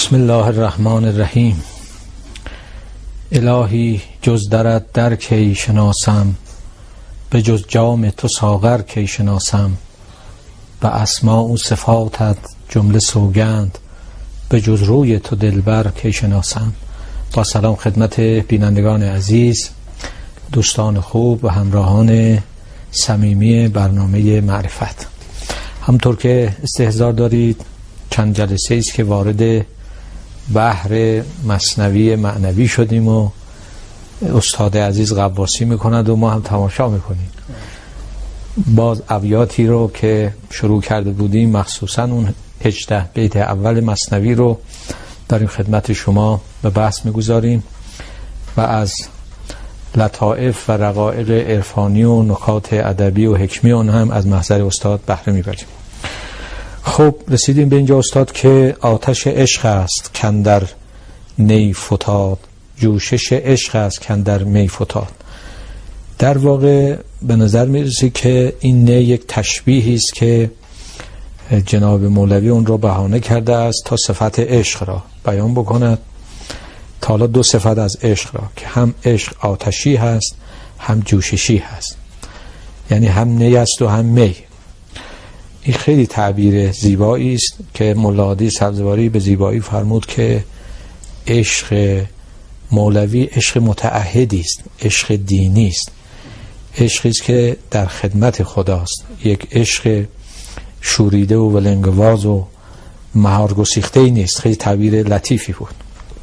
بسم الله الرحمن الرحیم. الهی جز درت در کی شناسم، به جز جام تو ساغر کی شناسم. به اسماء و صفاتت جمله سوگند، به جز روی تو دلبر کی شناسم. با سلام خدمت بینندگان عزیز، دوستان خوب و همراهان صمیمی برنامه معرفت. همطور که استحضار دارید چند جلسه است که وارد بحر مثنوی معنوی شدیم و استاد عزیز غواصی میکند و ما هم تماشا میکنیم. باز ابیاتی رو که شروع کرده بودیم، مخصوصا اون 18 بیت اول مثنوی رو داریم خدمت شما به بحث میگذاریم و از لطائف و رقائق عرفانی و نکات ادبی و حکمی اون هم از محضر استاد بهره میبریم. خب رسیدیم به اینجا استاد که آتش عشق است کاندر نی فتاد، جوشش عشق است کاندر می فتاد. در واقع به نظر میرسه که این نی یک تشبیهی است که جناب مولوی اون رو بهانه کرده است تا صفت عشق را بیان بکند. تا حالا دو صفت از عشق را که هم عشق آتشی هست هم جوششی هست، یعنی هم نی است و هم می. این خیلی تعبیر زیبایی است که مولا عادی سبزواری به زیبایی فرمود که عشق مولوی عشق متعهدی است، عشق دینی است، عشقی است که در خدمت خداست، یک عشق شوریده و ولنگواز و مهار گسیخته نیست. خیلی تعبیر لطیفی بود.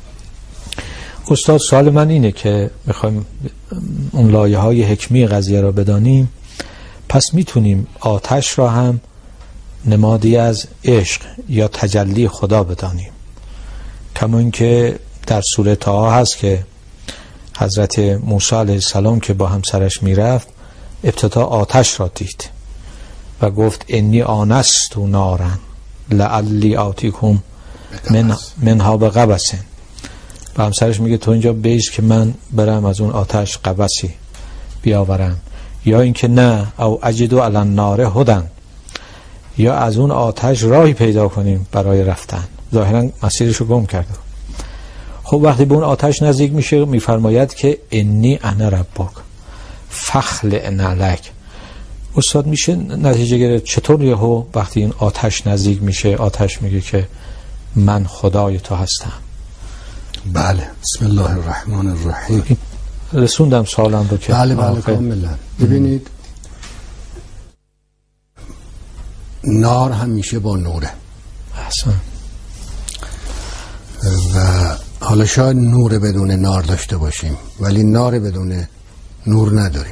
استاد سوال من اینه که میخوایم اون لایه های حکمی قضیه را بدانیم، پس میتونیم آتش را هم نمادی از عشق یا تجلی خدا بدانیم، کما اینکه در سوره طه هست که حضرت موسی علیه السلام که با همسرش میرفت ابتدا آتش را دید و گفت انی آنست نارا لعلی آتیکم منها بقبس. و همسرش میگه تو اینجا بیش که من برم از اون آتش قبسی بیاورم، یا اینکه نه او اجدو علی النار هدی، یا از اون آتش راهی پیدا کنیم برای رفتن. ظاهرا مسیرشو گم کرده. خب وقتی به اون آتش نزدیک میشه میفرماید که انی انا ربک فخلع نعلک. استاد میشه نتیجه گرفت چطور یهو وقتی این آتش نزدیک میشه آتش میگه که من خدای تو هستم؟ بله، بسم الله الرحمن الرحیم. رسوندم سوالم رو که بله کاملا. ببینید نار همیشه با نوره. احسن. و حالا شاید نور بدون نار داشته باشیم ولی نار بدون نور نداریم.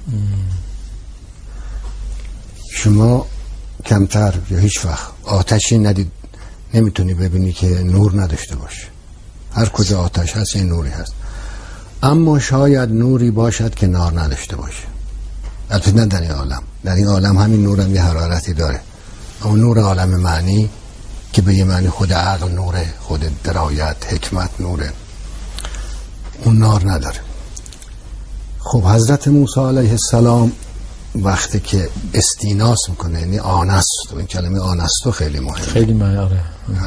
شما کمتر یا هیچ وقت آتشی ندید نمیتونی ببینی که نور نداشته باشه. هر کجا آتش هست این نوری هست. اما شاید نوری باشد که نار نداشته باشه. البته نه در این عالم. در این عالم همین نور هم یه حرارتی داره، اما نور عالم معنی که به یه معنی خود عقل نوره، خود درایت حکمت نوره، اون نار نداره. خب حضرت موسی علیه السلام وقتی که استیناس میکنه، یعنی آنستو، این کلمه آنستو خیلی مهمه، خیلی معنی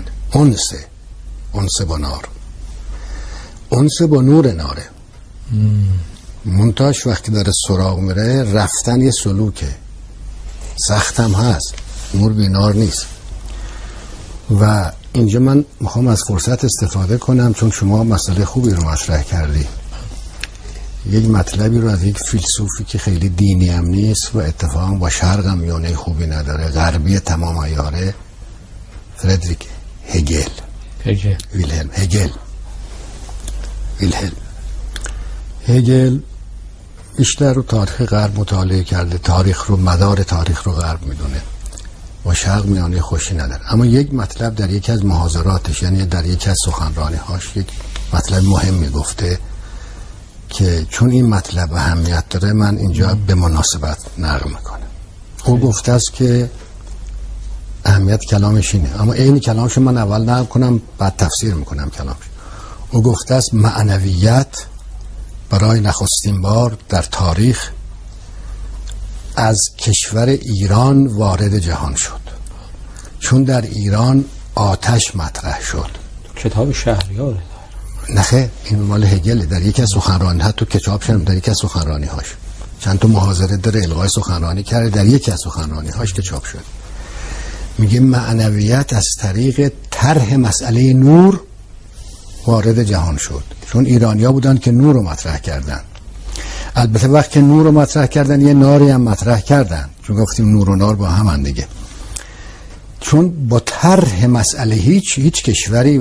انسه با نار، انسه با نور ناره. منتاش وقتی داره سراغ میره رفتن یه سلوکه، سخت هم هست، نور بی نار نیست. و اینجا من میخوام از فرصت استفاده کنم چون شما مسئله خوبی رو مطرح کردی. یک مطلبی رو از یک فیلسوفی که خیلی دینی هم نیست و اتفاقا با شرق هم میانه خوبی نداره، غربی تمام عیاره، فردریک ویلهلم هگل بیشتر رو تاریخ غرب مطالعه کرده، تاریخ رو، مدار تاریخ رو غرب میدونه، با شرق میانه خوشی نداره. اما یک مطلب در یکی از محاضراتش، یعنی در یکی از سخنرانی‌هاش، یک مطلب مهمی گفته که چون این مطلب اهمیت داره من اینجا به مناسبت نقل میکنم. او گفته است که اهمیت کلامش اینه، اما این کلامش من اول نقل کنم بعد تفسیر میکنم کلامش. او گفته است معنویت برای نخستین بار در تاریخ از کشور ایران وارد جهان شد، چون در ایران آتش مطرح شد کتاب شهریار نخه این مال هگل، در یکی از سخنرانی ها تو کتاب شدم، در یکی از سخنرانی هاش چند تا محاضره داره، الغای سخنرانی کرده، در یکی از سخنرانی هاش که چاپ شد میگه معنویت از طریق طرح مسئله نور وارد جهان شد، چون ایرانیا بودن که نور رو مطرح کردن. البته وقتی که نور رو مطرح کردن یه ناری هم مطرح کردن، چون گفتیم نور و نار با هم دیگه، چون با طرح مسئله هیچ کشوری و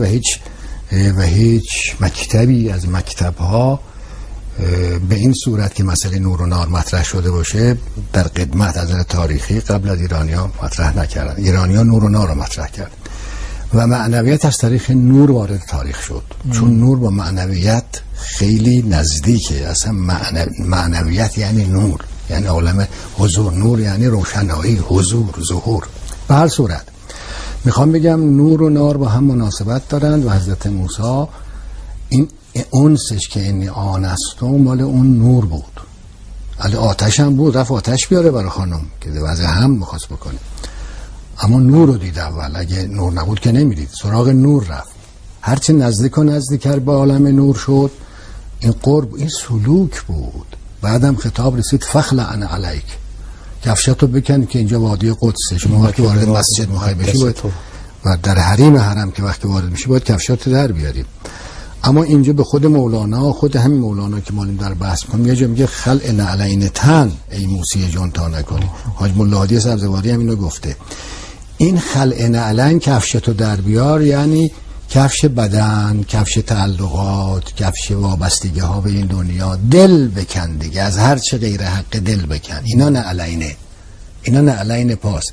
هیچ مکتبی از مکتبها به این صورت که مسئله نور و نار مطرح شده باشه در قدمت از نظر تاریخی قبل از ایرانیا مطرح نکردن. ایرانیا نور و نار رو مطرح کردن و معنویت از طریق نور وارد تاریخ شد، چون نور با معنویت خیلی نزدیکه. اصلا معنویت یعنی نور، یعنی عالم حضور، نور یعنی روشنایی، حضور، ظهور. به هر صورت میخوام بگم نور و نار با هم مناسبت دارند و حضرت موسی این اونسش که اینی آن است و مال اون نور بود. علی آتش هم بود، رفت آتش بیاره برای خانم که وضع هم میخواست بکنه، اما نور رو دید اول. اگه نور نبود که نمیدید، سراغ نور رفت. هرچی نزدیک و نزدیکتر به عالم نور شد، این قرب، این سلوک بود. بعدم خطاب رسید فخلعن علیک، کفشتو بکن که اینجا وادی قدسه. شما وقتی وارد مسجد میخوای بشی باید، و در حریم حرم که وقتی وارد میشی باید کفشاتو در بیاری. اما اینجا به خود مولانا، خود همین مولانا که مالیم در بحث میکنم، یه جا میگه خلع نعلین تن ای موسی جان تا نکنی. حاج مولا هادی سبزواری هم اینو گفته. این خلع نعلین، کفشتو در بیار، یعنی کفش بدن، کفش تعلقات، کفش وابستگی ها به این دنیا. دل بکن دیگه، از هر چه غیر حق دل بکن. اینا نعلینه، اینا نعلین پاس.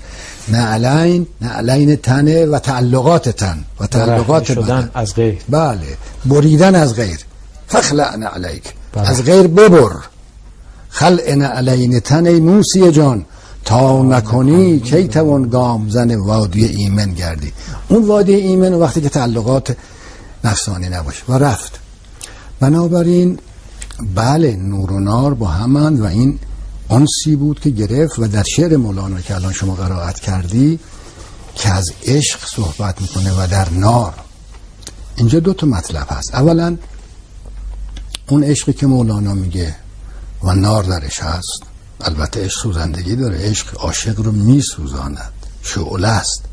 نعلین تنه و تعلقات تن و تعلقات بدن از غیر. بله، بریدن از غیر. فخلع نعلیک، از غیر ببر. خلع نعلین تن ای موسی جان تا نکنی کی توان گام زن وادی ایمن گردی. اون وادی ایمن وقتی که تعلقات نفسانی نباشه. و رفت. بنابراین بله، نور و نار با همند و این انسی بود که گرفت. و در شعر مولانا که الان شما قرائت کردی که از عشق صحبت میکنه و در نار، اینجا دو تا مطلب هست. اولا اون عشقی که مولانا میگه و نار درش هست، البته عشق سوزندگی داره، عشق عاشق رو میسوزاند، شعله است.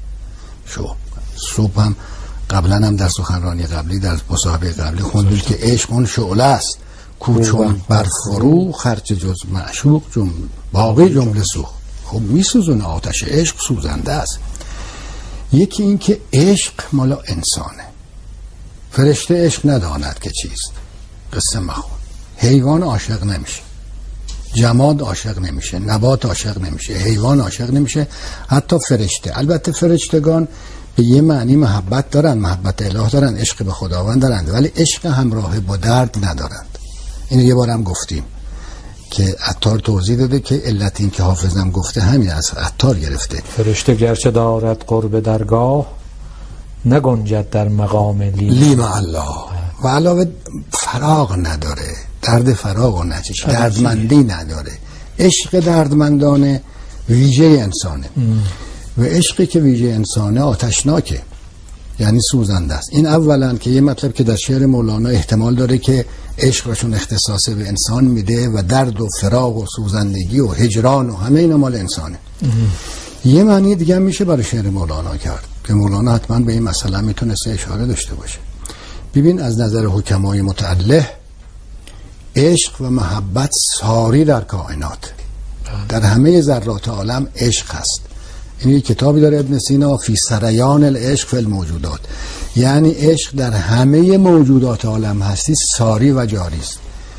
صبح هم قبلا هم در سخنرانی قبلی، در مصاحبه قبلی خوندیم که عشق اون شعله است، کوچون بر فرو خرچ جز معشوق باقی جمله سوخت. خب میسوزونه، آتش عشق سوزنده است. یکی این که عشق مالا انسانه، فرشته عشق نداند که چیست، قصه مخون. حیوان عاشق نمیشه، جماد عاشق نمیشه، نبات عاشق نمیشه، حیوان عاشق نمیشه، حتی فرشته. البته فرشتگان به یه معنی محبت دارن، محبت اله دارن، عشق به خداوند دارن، ولی عشق همراه با درد ندارند. اینو یه بارم گفتیم که عطار توضیح داده که علت این که حافظم گفته همین از عطار گرفته. فرشته گرچه دارد قرب درگاه نگنجد در مقام لی مع الله. و علاوه فراغ نداره، درد فراغ و نچش، دردمندی نداره. عشق دردمندانه ویژه انسانه و عشقی که ویژه انسانه آتشناکه، یعنی سوزنده است. این اولا که یه مطلب که در شعر مولانا احتمال داره که عشق رشون اختصاص به انسان میده و درد و فراق و سوزندگی و هجران و همه اینا مال انسانه. یه معنی دیگه میشه برای شعر مولانا کرد که مولانا حتما به این مسئله میتونسته اشاره داشته باشه. ببین از نظر حکمای متعله عشق و محبت ساری در کائنات، در همه ذرات عالم عشق هست. این یک کتابی داره ابن سینا، فی سریان العشق فی الموجودات، یعنی عشق در همه موجودات عالم هستی ساری و جاری است،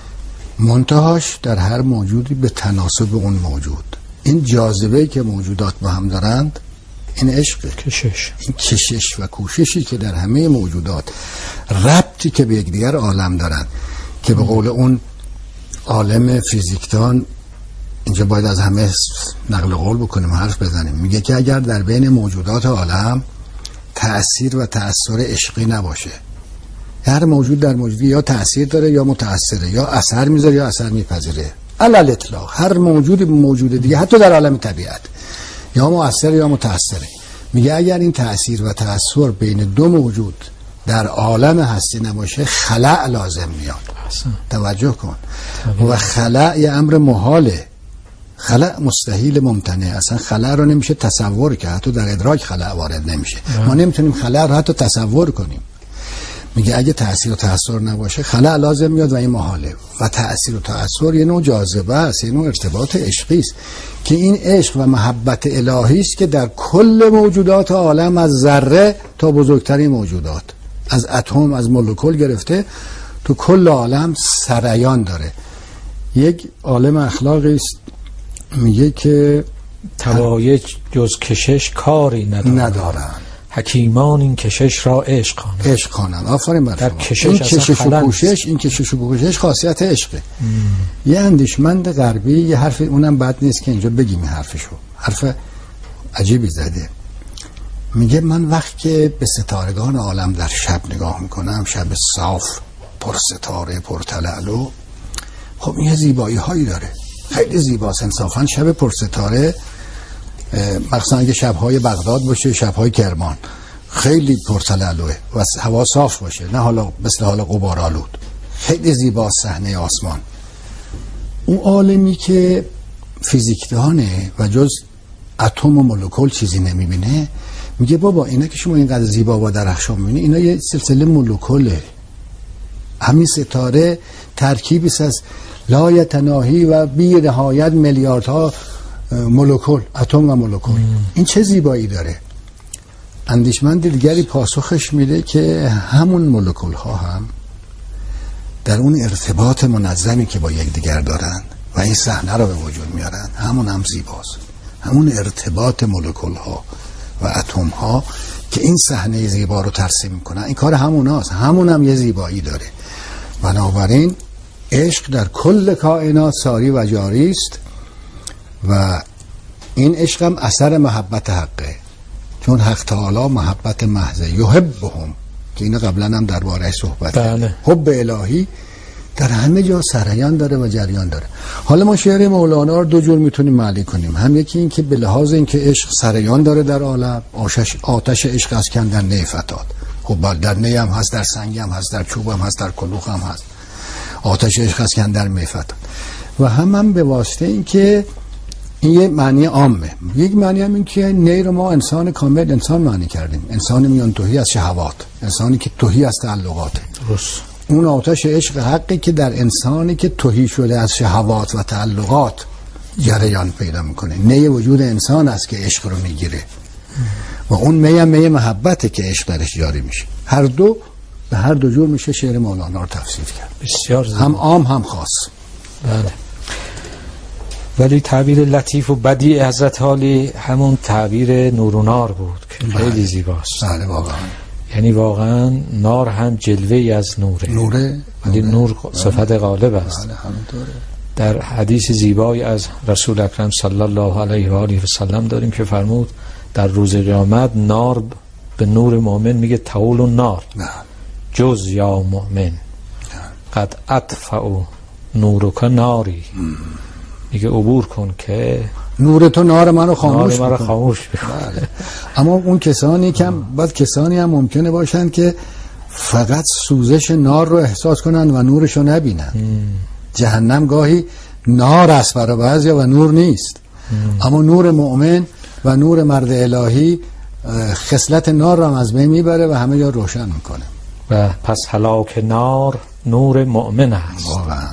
منتهاش در هر موجودی به تناسب اون موجود. این جاذبه‌ای که موجودات با هم دارند این عشق، این کشش و کوششی که در همه موجودات، ربطی که به یکدیگر عالم دارند، که به قول اون عالم فیزیکدان اینجا باید از همه نقل قول بکنیم، حرف بزنیم. میگه که اگر در بین موجودات عالم تأثیر و تأثیر عشقی نباشه، هر موجود در موجودی یا تأثیر داره یا متأثره، یا اثر میذاره یا اثر میپذیره، علل اطلاق. هر موجودی به موجود دیگه، حتی در عالم طبیعت، یا مؤثر یا متأثره. میگه اگر این تأثیر و تأثیر بین دو موجود در عالم هستی نباشه خلأ لازم میاد. توجه کن. و خلأ یه امر محاله، خلأ مستحیل ممتنع، اصلا خلأ رو نمیشه تصور کرد، حتی در ادراک خلأ وارد نمیشه. ما نمیتونیم خلأ رو حتی تصور کنیم. میگه اگه تأثیر و تأثیر نباشه خلأ لازم میاد و این محاله. و تأثیر و تأثیر یه نوع جاذبه است، یه نوع ارتباط عشقی است که این عشق و محبت الهی است که در کل موجودات عالم از ذره تا بزرگترین موجودات، از اتم، از مولکول گرفته تو کل عالم سریان داره. یک عالم اخلاقی است میگه که توایج جز کشش کاری ندارن، حکیمان این کشش را عشق خوانند. آفرین بر شما. این کشش و کوشش خاصیت عشقه. یه اندیشمند غربی یه حرف، اونم بد نیست که اینجا بگیم این حرفشو، حرف عجیبی زده. میگه من وقت که به ستارگان عالم در شب نگاه میکنم، شب صاف پر ستاره پر تلالو، خب این زیبایی هایی داره، خیلی زیباست انصافا. شب پر ستاره مخصوصا اگه شبهای بغداد باشه، شبهای کرمان خیلی پرتلالوه و هوا صاف باشه، نه حالا مثل حال غبارآلود، خیلی زیبا صحنه آسمان. اون عالمی که فیزیکدانه و جز اتم و مولکول چیزی نمیبینه، میگه بابا اینا که شما اینقدر زیبا و درخشان میبینی، اینا یه سلسله مولکوله. همین ستاره ترکیبی است از لایتناهی و بی نهایت میلیاردها مولکول، اتم و مولکول. این چه زیبایی داره. اندیشمند دیگری پاسخش میده که همون مولکول ها هم در اون ارتباط منظمی که با یکدیگر دارن و این صحنه رو به وجود میارن، همون هم زیباست. همون ارتباط مولکول ها و اتم ها که این صحنه زیبا رو ترسیم میکنن، این کار هموناست. همون هم یه زیبایی داره. بنابراین عشق در کل کائنات ساری و جاری است و این عشق هم اثر محبت حقه، چون حق تعالی محبت محض یحبهم که اینو قبلا هم درباره‌اش صحبت کردیم. حب الهی در همه جا سریان داره و جریان داره. حالا ما شعر مولانا رو دو جور میتونیم معنی کنیم. هم یکی این که به لحاظ این که عشق سریان داره در عالم، آتش عشق از کندن نی فتاد. خب در نی هم هست، در سنگ هم هست، در چوب هم هست، در کلوخ هم هست. آتش عشق از کندن می فتاد. و هم به واسطه این که این یه معنی عامه. یک معنی هم این که نی رو ما انسان کامل انسان معنی کردیم، انسان میان تهی از شهوات، انسانی که تهی از تعلقات. درست. اون آتش عشق حقی که در انسانی که تهی شده از شهوات و تعلقات جریان پیدا میکنه. نی وجود انسان است که عشق رو میگیره و اون می محبته که عشق درش جاری میشه. هر دو به هر دو جور میشه شعر مولانا رو تفسیر کرد. بسیار زیبا. هم عام هم خاص. بله. ولی تعبیر لطیف و بدیع حضرت عالی همون تعبیر نور و نار بود که خیلی زیباست. بله واقعا. یعنی واقعا نار هم جلوه‌ای از نوره. ولی نور صفت غالب است. بله همینطوره. در حدیث زیبایی از رسول اکرم صلی الله علیه و آله و سلم داریم که فرمود در روز قیامت نار به نور مؤمن میگه تول النار جز یا مؤمن قد اطفئ نورک ناری، میگه عبور کن که نور تو نار من رو خاموش بکن. اما اون کسانی که بعد کسانی هم ممکنه باشن که فقط سوزش نار رو احساس کنن و نورش رو نبینن. جهنم گاهی نار است برای بعضیا و نور نیست. اما نور مؤمن و نور مرد الهی خصلت نار رو هم از بین میبره و همه جا روشن میکنه. و پس هلاک نار نور مؤمن است واقعا،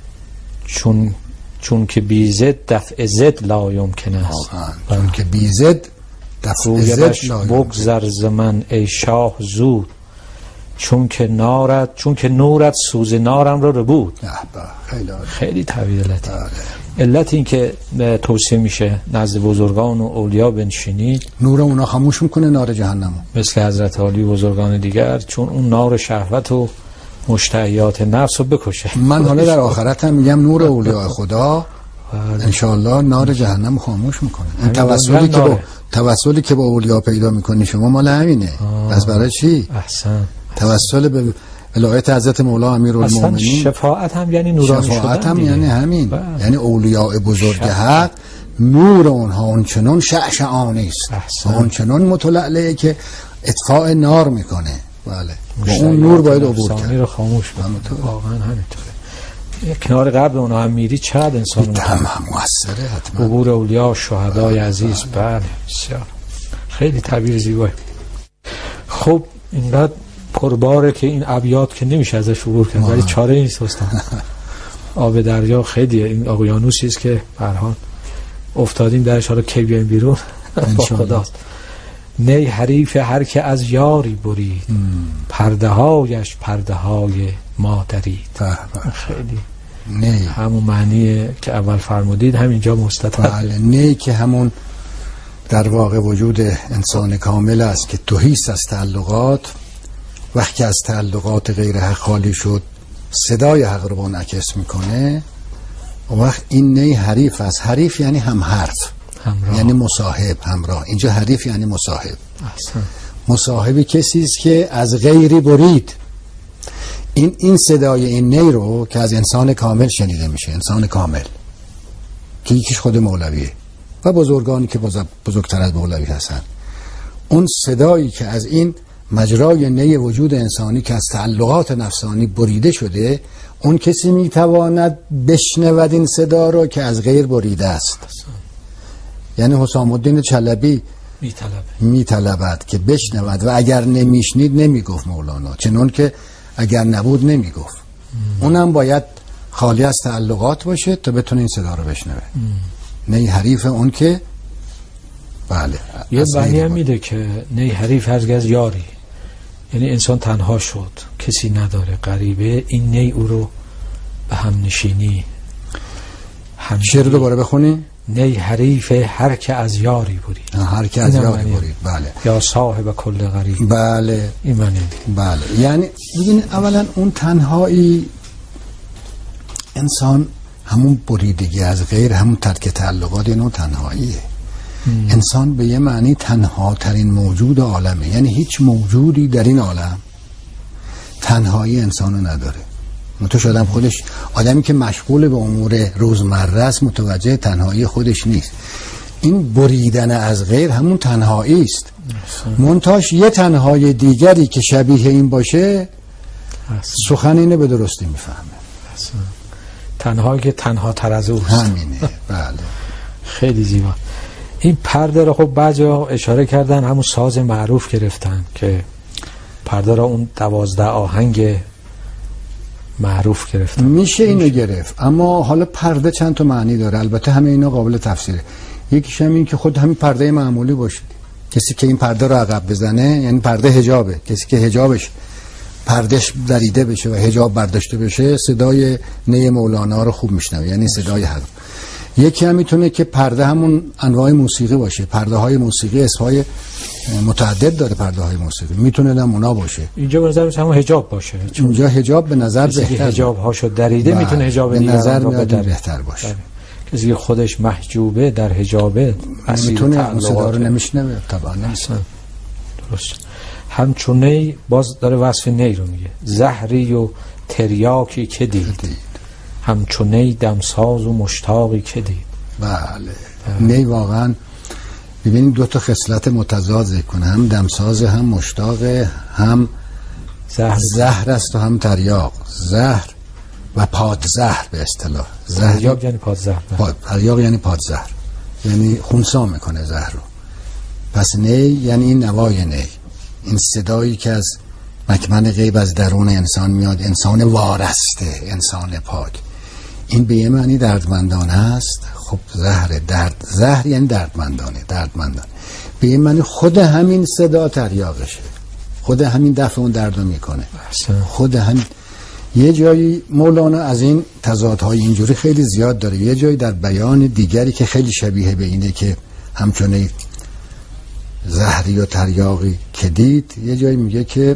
چون که بی زد دفع زد لا یمکن است. چون که بی زد دفع زد لا بگذر ز من ای شاه زود، چون که نورت سوز نارم رو بود. خیلی تعبیر لطیف. علت این که توصیه میشه نزد بزرگان و اولیا بنشینید، نور اونا خاموش میکنه نار جهنمو، مثل حضرت عالی و بزرگان دیگر، چون اون نار شهوت و مشتهیات نفس رو بکشه. من حالا در آخرت هم میگم نور اولیاء خدا انشاءالله نار جهنم خاموش میکنه. این توسلی که با اولیا پیدا میکنی شما مال همینه. پس برای چی؟ احسن. توسل به ولایت حضرت مولا امیرالمومنین. شفاعت هم یعنی نورانی شدن. شفاعت هم یعنی همین. یعنی اولیاء بزرگ حق نور اونها اونچنان شعشعانی است، اونچنان متلعلعه که اطفاء نار میکنه. بله. بله و اون نور باید عبور کرد رو خاموش کنه. واقعا همینطوره. کنار قبر اونها هم میری چقدر انسان موثره حتما. عبور اولیاء شهدای عزیز. بله بسیار خیلی تعبیر زیبایی. خب اینقدر پرباره که این ابیات که نمیشه ازش عبور کرد، ولی چاره نیست استاد. آب دریا خیلیه، این اقیانوسی است که به هر حال افتادیم درش، حالا کی بیایم بیرون با خداست. نی حریف هر که از یاری برید، پرده هایش پرده های ما درید. خیلی نی همون معنی که اول فرمودید همینجا مستطر. بله نی که همون در واقع وجود انسان کامل است که تهیست از تعلقات. وقتی از تعلقات غیر حق خالی شد صدای حق رو منعکس میکنه. و وقت این نی حریف است. حریف یعنی هم حرف، همراه. یعنی مصاحب، همراه. اینجا حریف یعنی مصاحب. مصاحب کسی است که از غیری برید. این صدای این نی رو که از انسان کامل شنیده میشه، انسان کامل که یکیش خود مولویه و بزرگانی که بزرگتر از مولوی هستن، اون صدایی که از این مجرای نی وجود انسانی که از تعلقات نفسانی بریده شده، اون کسی میتواند بشنود این صدا رو که از غیر بریده است. یعنی حسام الدین چلبی میطلبد که بشنود و اگر نمیشنید نمیگفت مولانا، چنون که اگر نبود نمیگفت. اونم باید خالی از تعلقات باشه تا بتونه این صدا رو بشنوه. نی حریف اون که بله یه معنی هم میده که نی حریف هرگز یاری، یعنی انسان تنها شد، کسی نداره، غریبه. این نی او رو به هم نشینی. شعر رو دوباره بخونی. نی حریف هر که از یاری برید. هر که از یاری برید. بله. یا صاحب کل غریب. بله. این معنی. بله. یعنی ببین اولا اون تنهایی، انسان همون بریدگی از غیر، همون ترک تعلقات، اینو تنهاییه. انسان به یه معنی تنها ترین موجود عالمه. یعنی هیچ موجودی در این عالم تنهایی انسانو نداره. متوجه آدم خودش، آدمی که مشغول به امور روزمره است متوجه تنهایی خودش نیست. این بریدن از غیر همون تنهایی است. منتاش یه تنهایی دیگری که شبیه این باشه سخن اینه به درستی میفهمه. تنهایی که تنها تر از اوست. همینه. بله. خیلی زیبا. این پرده را خب بعضیا اشاره کردن همون ساز معروف گرفتن که پرده را اون 12 آهنگ معروف گرفتن. میشه اینو گرفت، اما حالا پرده چند تا معنی داره. البته همه اینا قابل تفسیره. یکیش هم این که خود همین پرده معمولی باشه. کسی که این پرده رو عقب بزنه یعنی پرده حجابه. کسی که حجابش پردهش دریده بشه و حجاب برداشته بشه صدای نی مولانا رو خوب میشنوه، یعنی صدای حق. یکی هم میتونه که پرده همون انواع موسیقی باشه. پرده های موسیقی اسمای متعدد داره. پرده های موسیقی میتونه هم اونا باشه. اینجا به نظر همون حجاب باشه. اینجا حجاب به نظر بهتر، حجاب هاشو دریده میتونه حجاب به نظر بهتر باشه. کسی که خودش محجوبه در حجابه میتونه اون صدا رو نمیشنوه طبعا. درست. همچونه باز داره وصف نی رو میگه. زهری و تریاکی که دید، همچونه دمساز و مشتاقی که دید. بله. نی واقعا ببینید دو تا خصلت متضاد ذکر کنه، هم دمساز، هم مشتاق، هم زهر است و هم تریاق. زهر و پادزهر به اصطلاح. تریاق یعنی پادزهر. تریاق یعنی پادزهر، یعنی خونسا میکنه زهر رو. پس نی یعنی این نوای نی، این صدایی که از مکمن غیب از درون انسان میاد، انسان وارسته، انسان پاک. این به یه معنی دردمندانه است. خب زهر یعنی دردمندانه. به یه معنی خود همین صدا تریاقشه، خود همین دفع اون درد رو میکنه. خود همین. یه جایی مولانا از این تضادهای اینجوری خیلی زیاد داره. یه جایی در بیان دیگری که خیلی شبیه به اینه که همچنین زهری و تریاقی که دید، یه جایی میگه که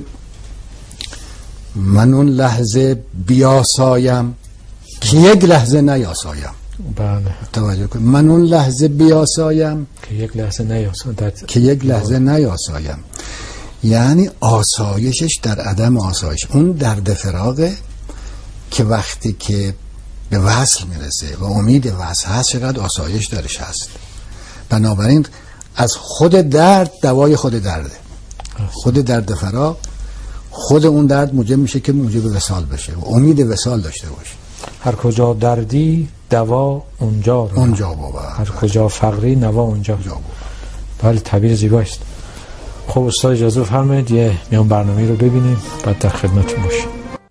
من اون لحظه بیاسایم که یک لحظه نیاسایم. بله. توجه کن. من اون لحظه بیاسایم که یک لحظه نیاسایم. یعنی آسایشش در عدم آسایش. اون درد فراقه که وقتی که به وصل میرسه و امید وصل هست چقدر آسایش درش هست. بنابراین از خود درد دوای خود درده. خود درد فراق خود اون درد موجب میشه که موجب وصال بشه و امید وصال داشته باشه. هر کجا دردی دوا اونجا بود. هر کجا فقری نوا اونجا بود. بله تعبیر زیبایی است. خب استاد اجازه بفرمایید یه میان برنامه رو ببینیم بعد در خدمتتون باشیم.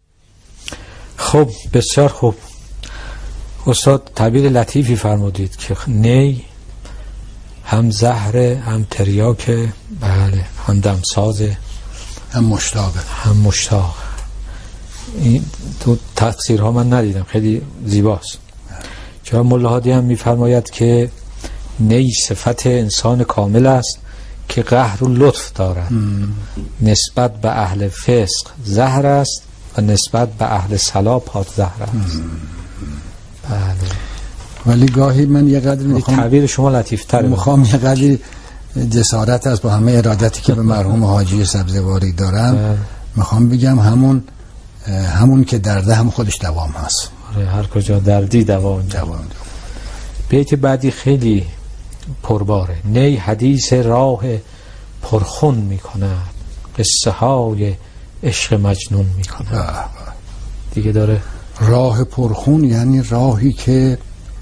خب بسیار خوب استاد تعبیر لطیفی فرمودید که نی هم زهر هم تریاک، بله هم دمسازه هم مشتاق. این تو تفسیرها من ندیدم، خیلی زیباست. چرا مولا هادی هم میفرماید که نی صفت انسان کامل است که قهر و لطف دارد. نسبت به اهل فسق زهر است و نسبت به اهل صلاح پاک زهر است. بله. ولی گاهی من یه قدر میخوام تعبیر شما لطیف‌تره، میخوام یه قدر جسارت است با همه ارادتی که به مرحوم حاجی سبزواری دارم، میخوام بگم همون که درده هم خودش دوام هست. هر کجا دردی دوام. بیت بعدی خیلی پرباره. نی حدیث راه پرخون میکند، قصه های عشق مجنون میکند. دیگه داره راه پرخون یعنی راهی که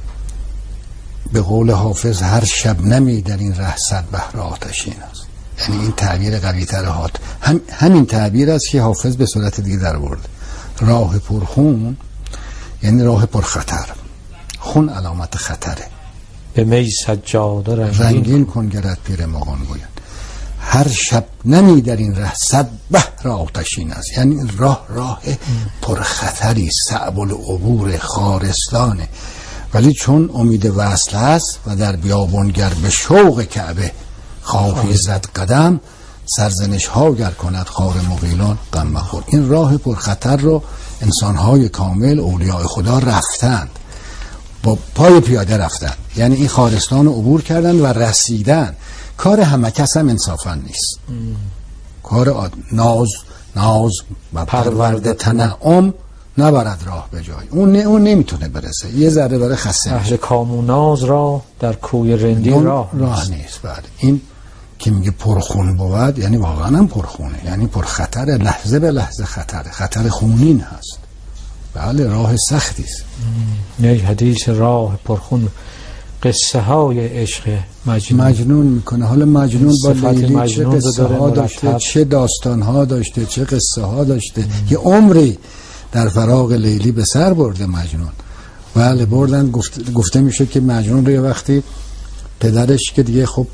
به قول حافظ هر شبنمی در این ره صد بحر آتشین است. یعنی این تعبیر قوی تر همین تعبیر است که حافظ به صورت دیگه در برد. راه پرخون یعنی راه پرخطر. خون علامت خطره. به می سجاده رنگین کن گرد پیر مغان گوید. هر شبنمی در این ره صد بحر آتشین است. یعنی راه پرخطری، صعب العبور، خارستانه، ولی چون امید وصل هست و در بیابانگر به شوق کعبه خواهی زد قدم، سرزنش ها گر کند خار مغیلان غم مخور. این راه پرخطر رو انسانهای کامل اولیاء خدا رفتند، با پای پیاده رفتند، یعنی این خارستان رو عبور کردند و رسیدن. کار همه کس هم انصافا نیست. کار ناز و پرورده تنعم نبرد راه به جای. اون نمیتونه برسه، یه ذره برای خسته میشه. اهل کاموناز را در کوی رندی راه نیست. بله. این که میگه پرخون بود یعنی واقعا هم پرخونه، یعنی پرخطر، لحظه به لحظه خطر خونین هست. بله راه سختی است. نه حدیث راه پرخون، قصه های عشق مجنون میکنه. حالا مجنون با لیلی چه قصه ها داشته، چه داستان ها داشته، چه قصه ها داشته. یه عمری در فراق لیلی به سر برده مجنون. بله بردن. گفته میشه که مجنون رو یه وقتی پدرش که دیگه خب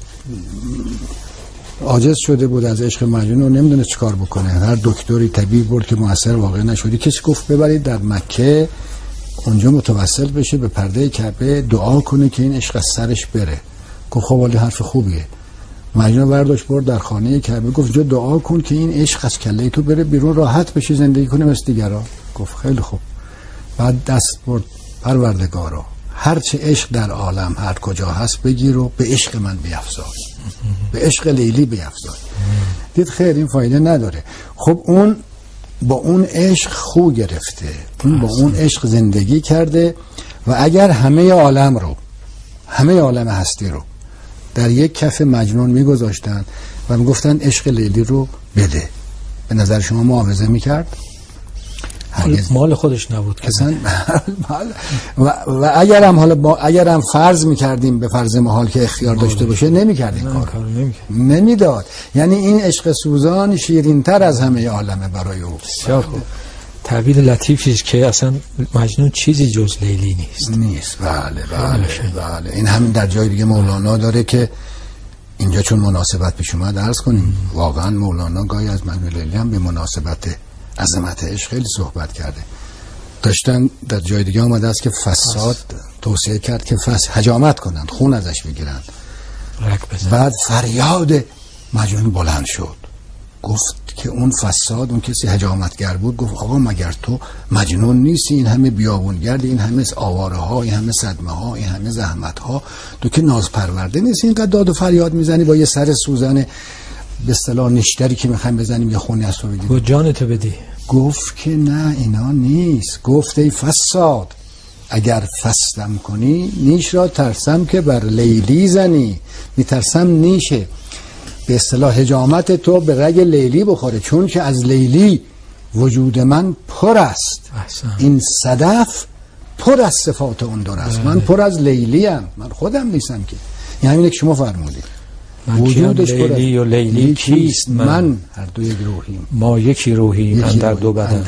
عاجز شده بود از عشق مجنون و نمیدونه چیکار بکنه، هر دکتری طبیب برد که موثر واقع نشد، کسی گفت ببرید در مکه اونجا متوسل بشه به پرده کعبه دعا کنه که این عشق از سرش بره. گفت خب ولی حرف خوبیه. مجنون برداشت برد در خانه کعبه، گفت جو دعا کن که این عشق از کله تو بره بیرون، راحت بشی زندگی کنی مثل دیگران. گفت خیلی خوب. بعد دست برد، پروردگارا هر چه عشق در عالم هر کجا هست بگیر و به عشق من بیفزای، به عشق لیلی بیفزای. دید خیر این فایده نداره. خب اون با اون عشق خو گرفته، اون با اون عشق زندگی کرده و اگر همه عالم هستی رو در یک کف مجنون میگذاشتن و میگفتن عشق لیلی رو بده، به نظر شما معاوضه میکرد؟ مال خودش نبود اصلا. و اگرم فرض میکردیم به فرض محال که اختیار داشته باشه نمیکردیم کارو، نمیداد. یعنی این عشق سوزان شیرین‌تر از همه عالمه برای او. بسیار خوب. تعبیر لطیفی است که اصلا مجنون چیزی جز لیلی نیست. بله. این همین در جای دیگه مولانا داره که اینجا چون مناسبت پیش اومد عرض کنیم. واقعا مولانا گاهی از مجنون لیلی هم به مناسبت عظمت عشق خیلی صحبت کرده. داشتن در جای دیگه آمده است که فساد توصیه کرد که حجامت کنند، خون ازش بگیرند. بعد فریاد مجنون بلند شد، گفت که اون فساد، اون کسی حجامتگر بود، گفت آقا مگر تو مجنون نیستی؟ این همه بیابونگرد، این همه آواره ها، این همه صدمه ها، این همه زحمت ها، تو که ناز پرورده نیستی اینقدر داد و فریاد میزنی با یه سر سوزن به اصطلاح نشتری که میخوایم بزنیم یا خونی از تو بدیم؟ گفت جانتو بدی. گفت که نه اینا نیست. گفت ای فساد اگر فسدم کنی نیش را ترسم که بر لیلی زنی. میترسم نیشه. به اصطلاح حجامت تو به رگ لیلی بخوره، چون که از لیلی وجود من پر است. این صدف پر از صفات اون دور است. من پر از لیلی ام، من خودم نیستم که. این همینه که شما فرمودید، وجودش پر از لیلی و لیلی کیست؟ من هر دو یک روحیم، ما یکی روحیم اندر دو بدن.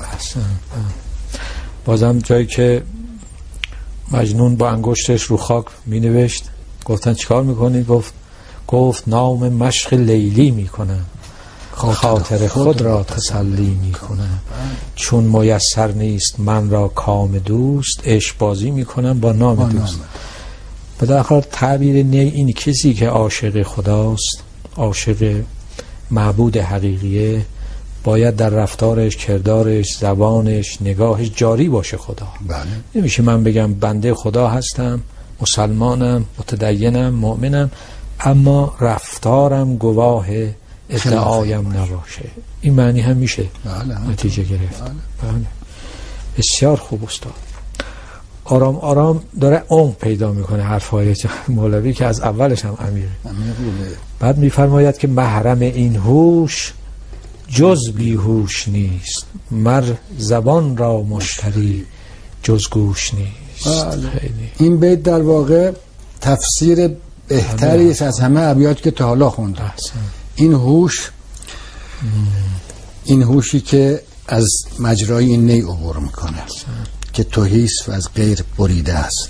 بازم جایی که مجنون با انگشتش رو خاک می نوشت، گفتن چیکار میکنی؟ گفت نام مشق لیلی میکنم، خاطر خود را تسلی میکنم، چون میسر نیست من را کام دوست، عشق بازی میکنم با نام دوست. بداخل تعبیر این کسی که عاشق خداست، عاشق معبود حقیقیه، باید در رفتارش، کردارش، زبانش، نگاهش جاری باشه خدا. بله. نمیشه من بگم بنده خدا هستم، مسلمانم، متدینم، مؤمنم، اما رفتارم گواه ادعایم نباشه. این معنی هم میشه نتیجه گرفت. بله. بسیار خوب استاد. آرام آرام داره عمق پیدا میکنه حرفای مولوی که از اولش هم عمیقه. بعد میفرماید که محرم این هوش جز بیهوش نیست، مر زبان را مشتری جز گوش نیست. این بیت در واقع تفسیر بهتری است از همه ابیاتی که تا حالا خوندم. این هوش، این هوشی که از مجرای این نی عبور میکنه که توهیست و از غیر بریده است.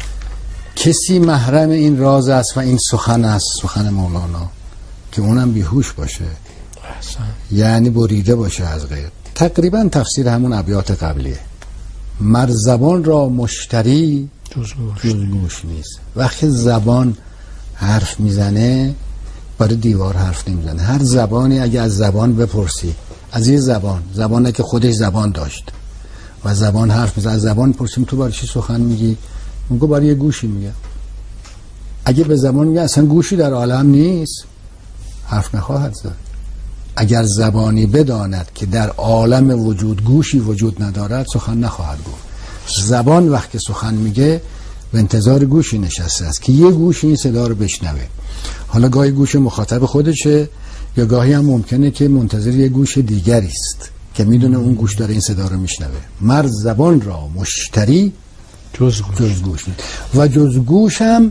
کسی محرم این راز است و این سخن است، سخن مولانا، که اونم بیهوش باشه، یعنی بریده باشه از غیر. تقریبا تفسیر همون ابیات قبلیه. مر زبان را مشتری جز گوش نیست. وقتی زبان حرف میزنه برای دیوار حرف نمیزنه. هر زبانی اگه از زبان بپرسی، از یه زبانه که خودش زبان داشت و زبان حرف میزنه، از زبان پرسیم تو برای چی سخن میگی؟ میگه برای یه گوشی میگه. اگه به زبان میگه اصلا گوشی در عالم نیست، حرف نخواهد زد. اگر زبانی بداند که در عالم وجود گوشی وجود ندارد، سخن نخواهد گفت. زبان وقتی سخن میگه به انتظار گوشی نشسته است که یه گوشی این صدا رو بشنوه. حالا گاهی گوش مخاطب خودشه، یا گاهی هم ممکنه که منتظر یه گوش دیگری است که میدونه اون گوش داره این صدا رو میشنوه. مر زبان را مشتری جز گوش نیست. و جز گوش هم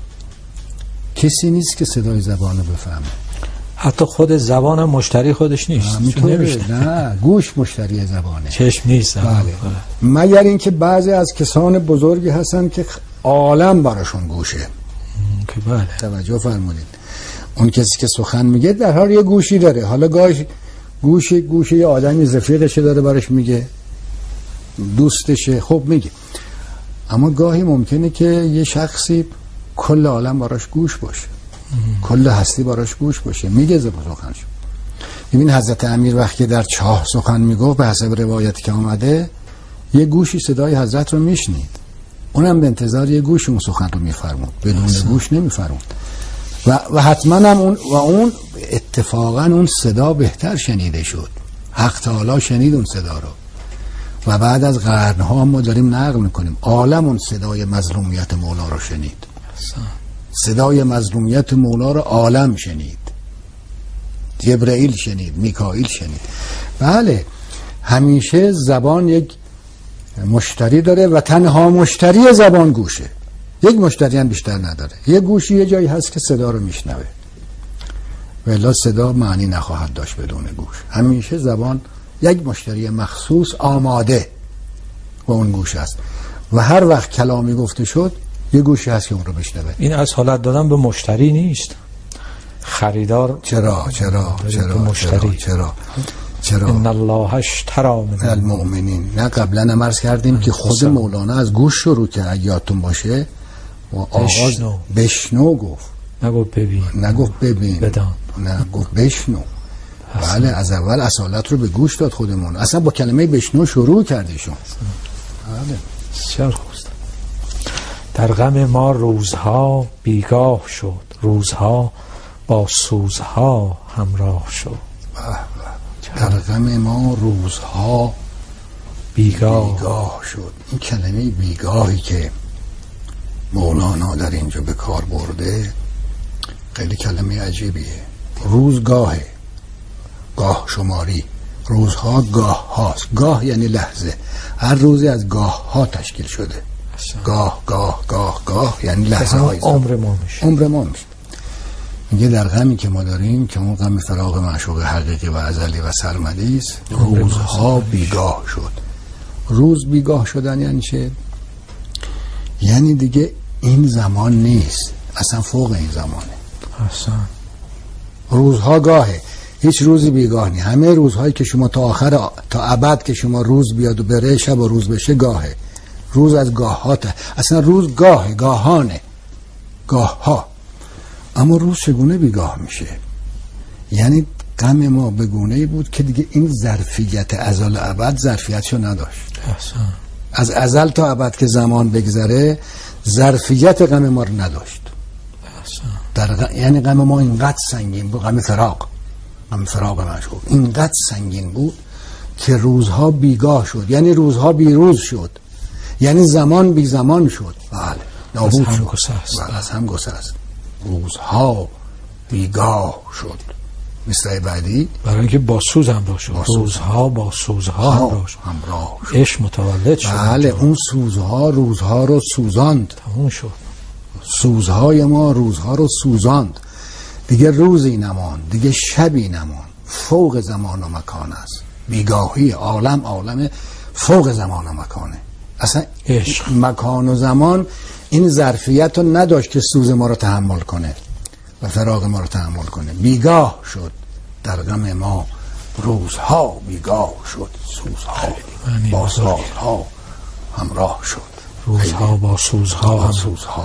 کسی نیست که صدای زبان رو بفهمه. حتی خود زبان هم مشتری خودش نیست. نه، گوش مشتری زبانه، چشم نیست. بله. مگر اینکه بعضی از کسان بزرگی هستن که عالم براشون گوشه. که بله. توجه فرمودید. اون کسی که سخن میگه در هر یه گوشی داره. حالا گوشی یه آدمی رفیقشه داره براش میگه، دوستشه، خب میگه. اما گاهی ممکنه که یه شخصی کل عالم براش گوش باشه، کل هستی براش گوش باشه، میگه سخنشو. ببین حضرت امیر وقتی در چاه سخن میگفت، به حسب روایتی که اومده، یه گوشی صدای حضرت رو میشنید، اونم به انتظار یه گوش اون سخن رو میفرمود، بدون گوش نمیفرمود. و حتما هم اون اتفاقا اون صدا بهتر شنیده شد. حق تعالی شنید اون صدا رو و بعد از قرنها ما داریم نقل میکنیم. عالم اون صدای مظلومیت مولا رو شنید. صدای مظلومیت مولا رو عالم شنید، جبرائیل شنید، میکائیل شنید. بله، همیشه زبان یک مشتری داره و تنها مشتری زبان گوشه. یک مشتری هم بیشتر نداره. یه گوشی یه جایی هست که صدا رو میشنوه، ولی صدا معنی نخواهد داشت بدون گوش. همیشه زبان یک مشتری مخصوص آماده و اون گوش است و هر وقت کلامی گفته شد یه گوشی هست که اون رو بشنوه. این از حالت دادن به مشتری نیست، خریدار. چرا ان الله اشتری من المؤمنین. نه قبلا هم عرض کردیم که خود مولانا از گوش شروع کرد، یادتون باشه، و آغاز بشنو گفت، نگفت ببین بدان، نه گفت بشنو. بله، از اول اصالت رو به گوش داد خودمون، اصلا با کلمه بشنو شروع کردیشون. بله، بسیار خوب. در غم ما روزها بیگاه شد، روزها با سوزها همراه شد. در غم ما روزها بیگاه شد. این کلمه بیگاهی که مولانا در اینجا به کار برده خیلی کلمه عجیبیه. روزگاهه، گاه شماری، روزها گاه هاست. گاه یعنی لحظه، هر روزی از گاه ها تشکیل شده. گاه گاه گاه گاه یعنی لحظه های عمر ما میشه. عمر ما میشه. میگه در غمی که ما داریم که اون غم فراق معشوق حقیقی و ازلی و سرمدی است، روزها بیگاه شد. روز بیگاه شدن یعنی چه؟ یعنی دیگه این زمان نیست، اصلا فوق این زمانه. اصلا روزها گاهه، هیچ روزی بیگاه نیست. همه روزهایی که شما تا آخر تا ابد که شما روز بیاد و بره، شب و روز بشه، گاهه. روز از گاهاته، اصلا روز گاهه، گاهانه، گاه ها. اما روز چگونه بیگاه میشه؟ یعنی غم ما به گونه‌ای بود که دیگه این ظرفیت ازل ابد ظرفیتشو نداشت. اصلا از ازل تا ابد که زمان بگذره ظرفیت غم ما رو نداشت. یعنی غم ما اینقدر سنگین بود، غم فراق معشوق اینقدر سنگین بود که روزها بیگاه شد، یعنی روزها بیروز شد، یعنی زمان بی زمان شد. بله، نابود شد، بله، از هم گسست. روزها بیگاه شد. مثل بعدی برای اینکه با سوز همراه شد، روزها با سوزها همراه شد، عشق متولد شد. بله، اون سوزها روزها رو سوزاند، تموم شد. سوزهای ما روزها رو سوزاند. دیگه روزی نماند، دیگه شبی نماند. فوق زمان و مکان است. بیگاهی عالم فوق زمان و مکانه. اصلا عشق مکان و زمان این ظرفیت رو نداشت که سوز ما رو تحمل کنه و فراق ما رو تحمل کنه. بیگاه شد در غم ما روزها، بیگاه شد سوزها با سازها همراه شد. روزها با سوزها همراه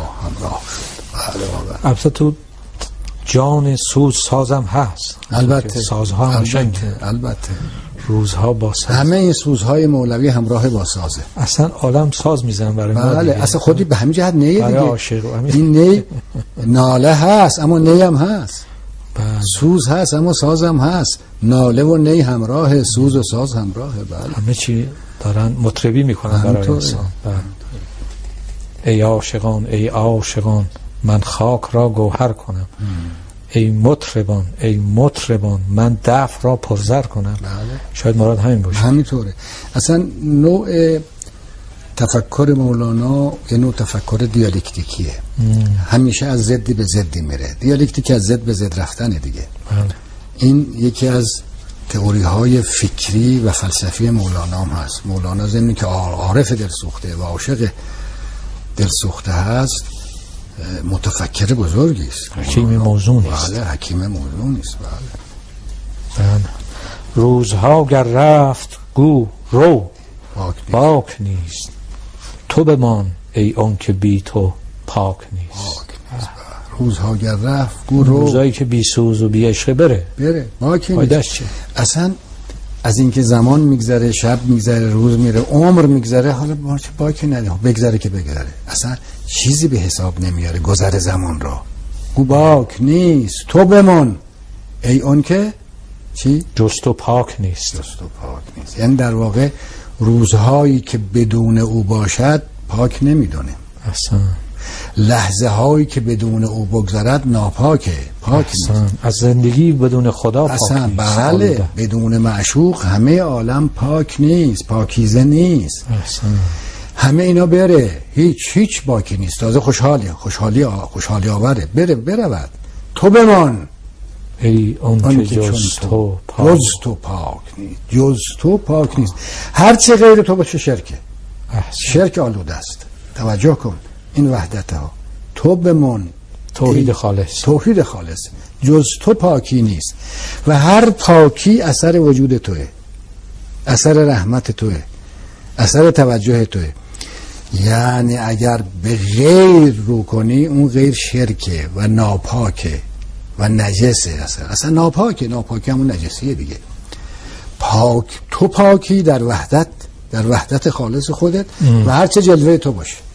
شد. البته تو جان سوز سازم هست، البته سازها هم البته روزها با ساز. همه این سوزهای مولوی همراه با سازه. اصلا عالم ساز میزنن برای ما. بله، اصلا خودی به همین جهت نیه دیگه. عاشق این نی ناله هست اما نی هم هست. بله. سوز هست اما ساز هم هست. ناله و نی همراه، سوز و ساز همراهه. بله، همه چی دارن مطربی میکنن برای انسان. بله. ای عاشقان من خاک را گوهر کنم. ای مطربان من دف را پرزر کنم. بله. شاید مراد همین باشه. همینطوره. اصلا نوع تفکر مولانا یه نوع تفکر دیالکتیکیه. همیشه از ضدی به ضدی میره. دیالکتیک از ضد به ضد رفتنه دیگه. بله. این یکی از تئوری های فکری و فلسفی مولانا هم هست. مولانا ضمن که عارف دلسوخته و عاشق دلسوخته هست، متفکر بزرگی است، حکیم موزون است. بله، حکیم موزون است. بله. روزها گر رفت گو رو باک نیست، تو بمان ای آن که بی تو پاک نیست. روزها گر رفت گو رو، روزایی که بی سوز و بی عشق بره باک نیست. اصلا از اینکه زمان میگذره، شب میگذره، روز میره، عمر میگذره، حالا باکی نده، بگذره که بگذره، اصلا چیزی به حساب نمیاره گذر زمان را. گو باک نیست، تو بمان ای اون که چی؟ جز تو پاک نیست. یعنی در واقع روزهایی که بدون او باشد پاک نمیدونه. اصلا لحظه هایی که بدون او بگذرد ناپاکه، پاک نیست. از زندگی بدون خدا پاک اصلا نیست. بله، بدون معشوق همه عالم پاک نیست، پاکیزه نیست. اصلا همه اینا بره، هیچ باکی نیست. تازه خوشحالی آوره. برود. تو بمان ای اون که جز تو پاک نیست. هر چه غیر تو باشه شرکه. شرک آلوده است. توجه کن این وحدت ها. تو بمان، توحید خالص. جز تو پاکی نیست و هر پاکی اثر وجود توه، اثر رحمت توه، اثر توجه توه. یعنی اگر به غیر رو کنی، اون غیر شرکه و ناپاکه و نجسه. اصلا ناپاکه همون نجسیه دیگه. تو پاکی در وحدت خالص خودت و هر چه جلوه تو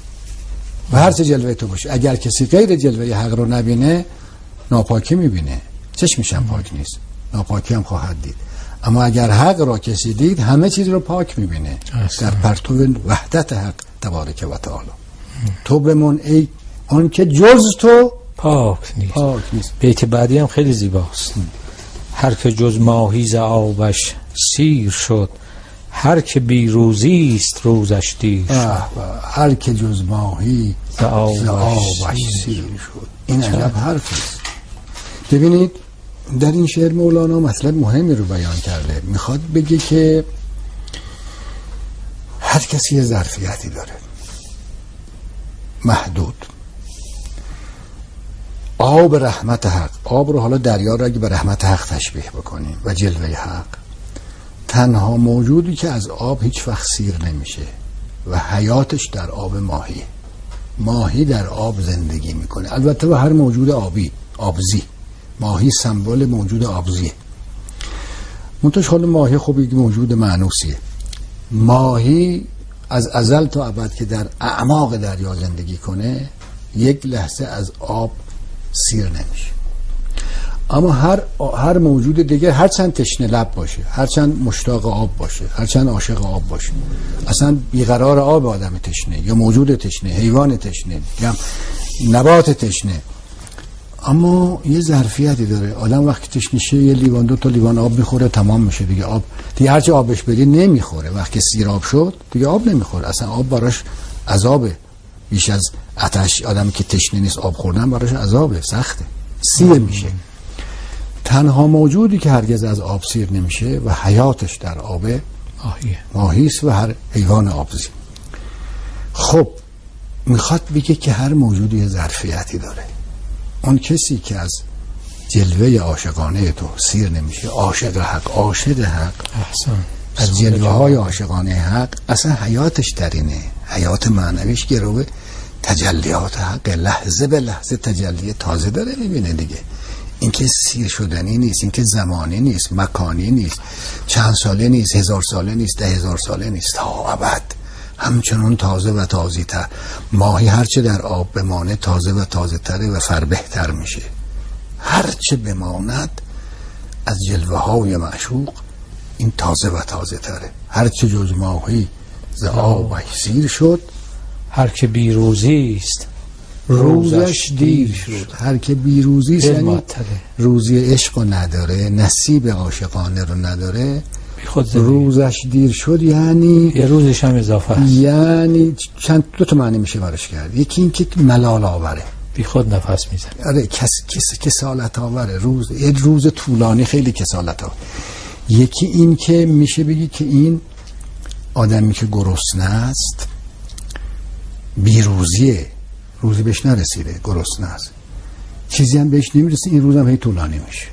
باشه. اگر کسی غیر جلوه حق رو نبینه، ناپاکی میبینه، چشمش هم پاک نیست، ناپاکی هم خواهد دید. اما اگر حق را کسی دید، همه چیز رو پاک میبینه در پرتو وحدت حق تبارک و تعالی. تو بمون ای آن که جز تو پاک نیست. بیت بعدی هم خیلی زیباست. هر که جز ماهی ز آبش سیر شد، هر که بی روزی است روزش دیر شد. هر که جز ماهی ز آبش سیر شد. این عجب حرفی است. ببینید در این شعر مولانا مطلب مهمی رو بیان کرده. میخواد بگه که هر کسی یه ظرفیتی داره محدود. آب رحمت حق، آب رو حالا دریا رو اگه به رحمت حق تشبیه بکنیم و جلوه حق، تنها موجودی که از آب هیچ وقت سیر نمیشه و حیاتش در آب ماهی در آب زندگی میکنه. البته و هر موجود آبزی، ماهی سمبل موجود آبزیه. منتش حال ماهی خب یک موجود مانوسیه. ماهی از ازل تا ابد که در اعماق دریا زندگی کنه یک لحظه از آب سیر نمیشه. اما هر موجود دیگه هر چند تشنه لب باشه، هر چند مشتاق آب باشه، هر چند عاشق آب باشه، اصلا بیقرار آب آدم تشنه یا موجود تشنه، حیوان تشنه یا نبات تشنه، اما یه ظرفیتی داره. آدم وقتی تشنه شه یه لیوان 2 تا لیوان آب میخوره تمام میشه دیگه. آب دیگه هرچی آبش بدی نمیخوره. وقتی سیراب شد دیگه آب نمیخوره. اصلا آب براش عذابه. بیش از آتش آدمی که تشنه نیست آب خوردن براش عذابه، سخته، سیر میشه. تنها موجودی که هرگز از آب سیر نمیشه و حیاتش در آب ماهیست و هر حیوان آبزی. خب میخواد بگه که هر موجودی یه ظرفیتی داره. اون کسی که از جلوه عاشقانه تو سیر نمیشه، عاشق حق از جلوه های عاشقانه حق، اصلا حیاتش در اینه، حیات معنویش گروه تجلیات حق، لحظه به لحظه تجلی تازه داره میبینه دیگه. این که سیر شدنی نیست، این که زمانی نیست، مکانی نیست، چند ساله نیست، 1000 ساله نیست، 10,000 ساله نیست، تا ابد همچنان تازه و تازه تر. ماهی هرچه در آب بمانه تازه و تازه تره و فربهتر میشه. هرچه بماند از جلوه های معشوق این تازه و تازه تره. هرچه جز ماهی ز آبش سیر شد، هر که بیروزی است روزش دیر شد. هر که بیروزی است یعنی روزی عشق رو نداره، نصیب عاشقانه رو نداره، روزش دیر شد یعنی یه روزش هم اضافه است. یعنی چند 2 تا معنی میشه براش کرد. یکی این که ملال آوره، بی خود نفس میزنه. آره کسالت آوره. روز طولانی خیلی کسالت آوره. یکی این که میشه بگی که این آدمی که گرسنه است بیروزیه، روزی بهش نرسیده، گرسنه است، چیزی هم بهش نمیرسه، این روزم هی طولانی میشه.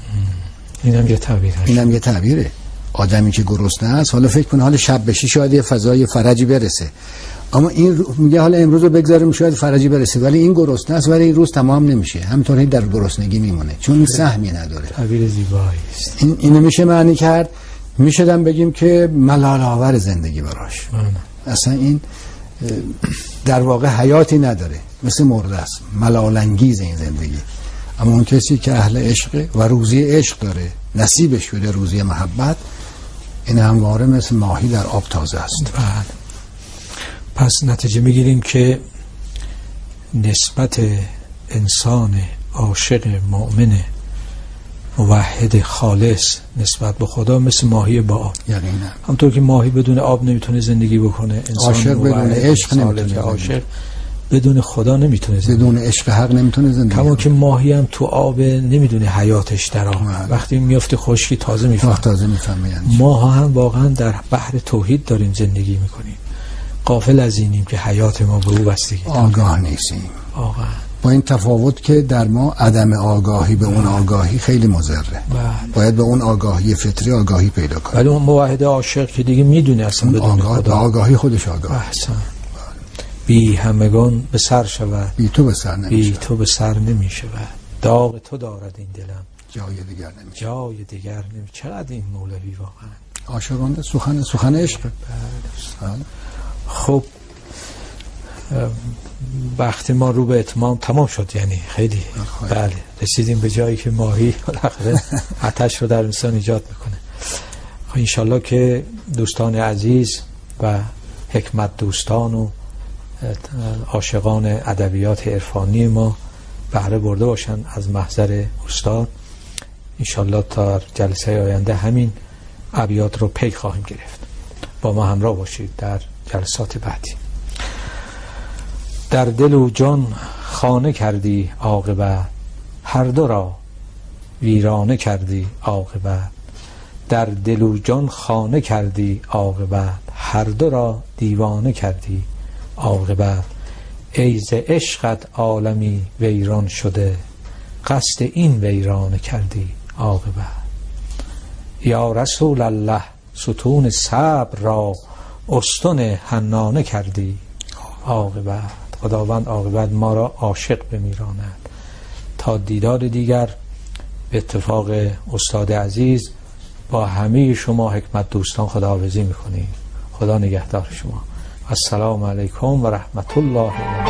اینم یه تعبیره. آدمی که گرسنه است، حالا فکر کنه حالا شب بشه شاید یه فضای فرجی برسه، اما این میگه حالا امروز رو بگذاریم شاید فرجی برسه، ولی این گرسنه است ولی این روز تمام نمیشه، همینطور هی در گرسنگی میمونه چون این سهمی نداره. تعبیر زیبایی است. اینو میشه معنی کرد. میشدم بگیم که ملال آور زندگی براش. اصلا این در واقع حیاتی نداره، مثل مرده است، ملال انگیز این زندگی. اما اون کسی که اهل عشق و روزی عشق داره، نصیبش شده روزی محبت، این همواره مثل ماهی در آب تازه است. پس نتیجه میگیریم که نسبت انسان عاشق مؤمن موحد خالص نسبت به خدا مثل ماهی با آب. یقینا. همطور که ماهی بدون آب نمیتونه زندگی بکنه، انسان عاشق بدون عشق نمیتونه، عاشق بدون خدا نمیتونه زندگی، بدون عشق حق نمیتونه زندگی. کما که ماهی هم تو آب نمیدونه حیاتش در آب، وقتی میفته خشکی تازه میفهمه. ما هم واقعا در بحر توحید داریم زندگی میکنیم، غافل از اینیم که حیات ما به او بستگی داره، آگاه نیستیم واقعا. با این تفاوت که در ما عدم آگاهی به اون آگاهی خیلی مضره. باید به اون آگاهی فطری آگاهی پیدا کنیم. ولی اون موحد عاشق که دیگه میدونه اصلا بدون خدا، آگاهی خودش آگاه. بی همگان به سر شود، بی تو به سر نمی بی تو به سر نمی شود. داغ تو دارد این دلم، جای دیگر نمی. چقدر این مولوی واقعا عاشقانه سخن عشق. خب وقتی ما رو به اتمام تمام شد، یعنی خیلی بله رسیدیم به جایی که ماهی بالاخره آتش رو در انسان ایجاد میکنه. خب انشالله که دوستان عزیز و حکمت دوستان و عاشقان ادبیات عرفانی ما بهره برده باشند از محضر استاد. انشالله تا جلسه آینده همین ابیات رو پی خواهیم گرفت. با ما همراه باشید در جلسات بعدی. در دل و جان خانه کردی عاقبت، هر دو را ویرانه کردی عاقبت. در دل و جان خانه کردی عاقبت، هر دو را دیوانه کردی عاقبت. ای ز عشقت عالمی ویران شده، قصد این ویرانه کردی عاقبت. یا رسول الله ستون صبر را استون حنانه کردی عاقبت. خداوند عاقبت ما را عاشق بمیراند. تا دیدار دیگر به اتفاق استاد عزیز با همه شما حکمت دوستان خداحافظی میکنیم. خدا نگهدار شما. السلام علیکم و رحمت الله و